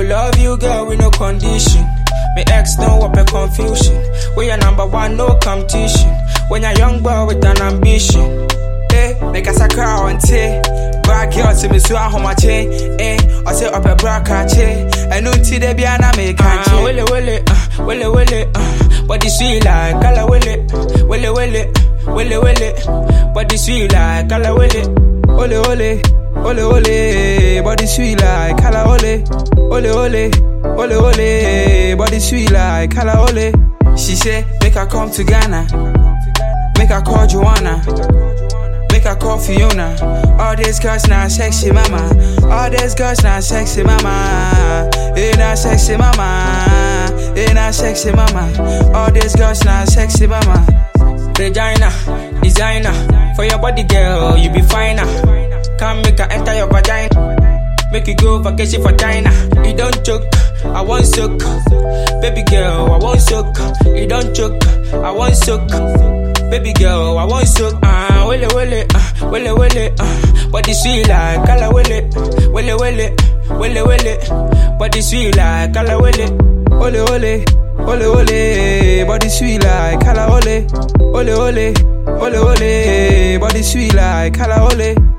will love you, girl, with no condition. Me ex no up a confusion. We are number one, no competition. When you're young boy with an ambition. Make us a crowd and tea. Black girl to me so I home a chain. I say up a black chain. And until they be an American chain. Willy, body sweet like color willy. Body sweet like color willy. Ole, body sweet like color ole. Ole, body sweet like color ole. She say, make her come to Ghana. Make her call Joanna. Make her call Fiona. All these girls now sexy mama. All these girls now sexy mama. Ain't not sexy mama. Ain't not sexy mama. All these girls now sexy mama. Regina, designer. For your body girl, you be finer. Can't make her enter your vagina. Make you go vacation for China. You don't choke, I want soak. Baby girl, I want soak. You don't choke, I want soak. Baby girl, I want soak. Willy, body sweet like color willy. Body sweet like color willy. Ole, body sweet like color ole. Ole, body sweet like color ole.